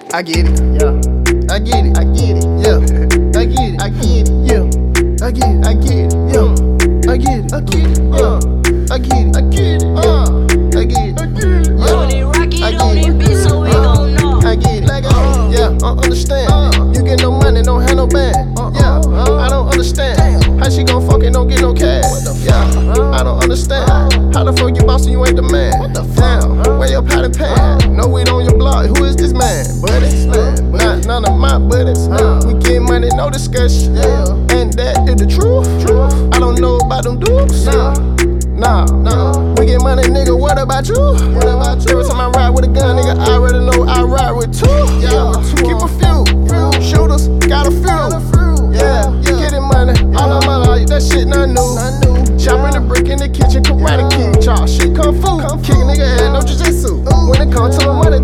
I get it, yeah. I get it, yeah. I get it, yeah. I get it, yeah. I get it, yeah. I get it, yeah. I get it, yeah. When it rocky on this bitch, so we gon' know. I get it, yeah. I understand. You get no money, don't have no band. Yeah, I don't understand. How she gon' fuck and don't get no cash? Yeah, I don't understand. How the fuck you bossin', you ain't the man? Damn, where your powder pad? No weed on your block, who is this man? Buddy, not none of my buddies. We get money, no discussion. And that is the truth. I don't know about them dudes. Nah, we get money, nigga, what about you? Every time I ride with a gun,